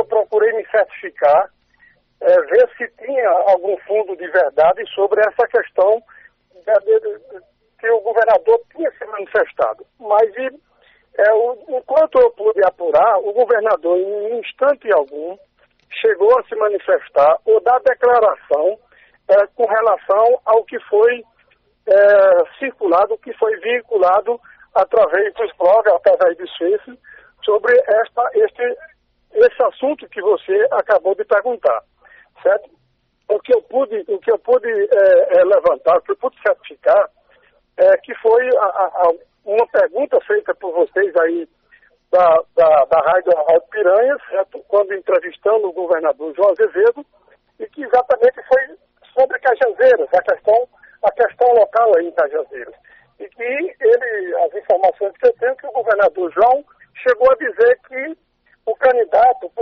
eu procurei me certificar, ver se tinha algum fundo de verdade sobre essa questão que o governador tinha se manifestado. Mas, enquanto eu pude apurar, o governador, em instante algum, chegou a se manifestar ou dar declaração com relação ao que foi circulado, que foi vinculado através dos blogs, através dos Face, sobre esse assunto que você acabou de perguntar, certo? O que eu pude levantar, o que eu pude certificar, que foi uma pergunta feita por vocês aí da Rádio Piranha, certo? Quando entrevistando o governador João Azevedo, e que exatamente foi sobre Cajazeiras, a questão local aí em Cajazeiras. E que as informações que eu tenho, que o governador João chegou a dizer que o candidato não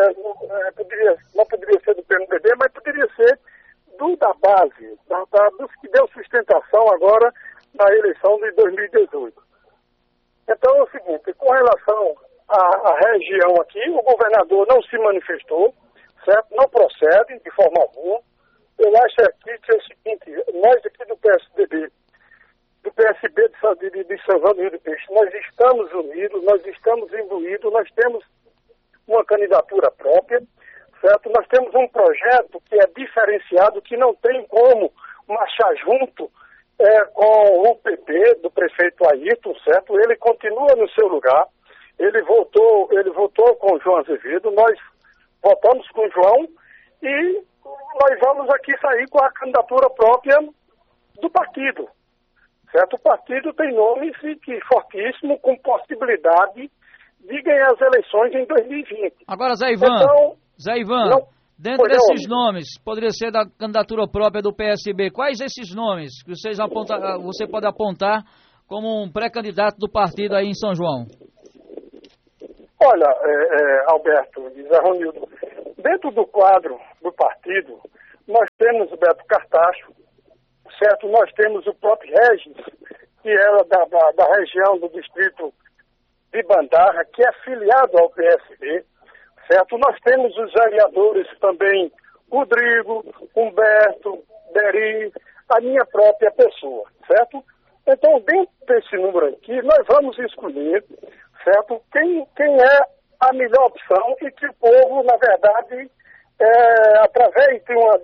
poderia ser do PMDB, mas poderia ser da base, dos que deu sustentação agora na eleição de 2018. Então é o seguinte, com relação à região aqui, o governador não se manifestou, certo? Não procede de forma alguma. Eu acho aqui que é o seguinte, nós aqui do PSDB, do PSB de São João do Rio do Peixe, nós estamos unidos, nós estamos imbuídos, nós temos uma candidatura própria, certo? Nós temos um projeto que é diferenciado, que não tem como marchar junto com o PP do prefeito Ayrton, certo? Ele continua no seu lugar, ele votou com o João Azevedo, nós votamos com o João e nós vamos aqui sair com a candidatura própria do partido, certo? O partido tem nome fortíssimo, com possibilidade de ganhar as eleições em 2020. Agora, Zé Ivan, então, dentro desses nomes, poderia ser da candidatura própria do PSB, quais esses nomes que você pode apontar como um pré-candidato do partido aí em São João? Olha, Alberto e Zé Ronildo, dentro do quadro do partido, nós temos o Beto Cartacho, certo? Nós temos o próprio Regis, que era da região do distrito de Bandarra, que é filiado ao PSB, certo? Nós temos os vereadores também, Rodrigo, Humberto, Beri, a minha própria pessoa, certo? Então, dentro desse número aqui, nós vamos escolher, certo? Quem é a melhor opção e que o povo, na verdade, através de uma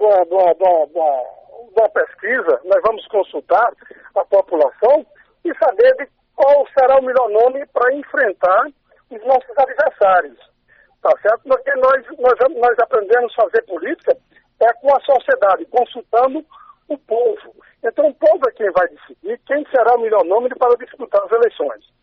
pesquisa, nós vamos consultar a população e saber de qual será o melhor nome para enfrentar os nossos adversários. Tá certo? Porque nós aprendemos a fazer política com a sociedade, consultando o povo. Então o povo é quem vai decidir quem será o melhor nome para disputar as eleições.